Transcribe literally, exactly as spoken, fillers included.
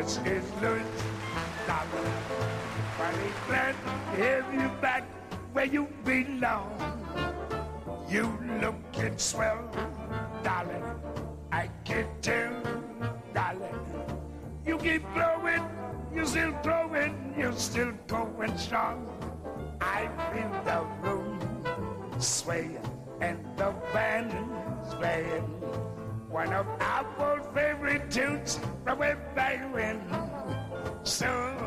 This is Louis Dollar. Funny glad to have you back where you belong. You looking swell, darling. I can tell, darling. You keep growing, you still growing, you're still going strong. I feel the room swaying and the band is playing one of our old favorite tunes from way back when. So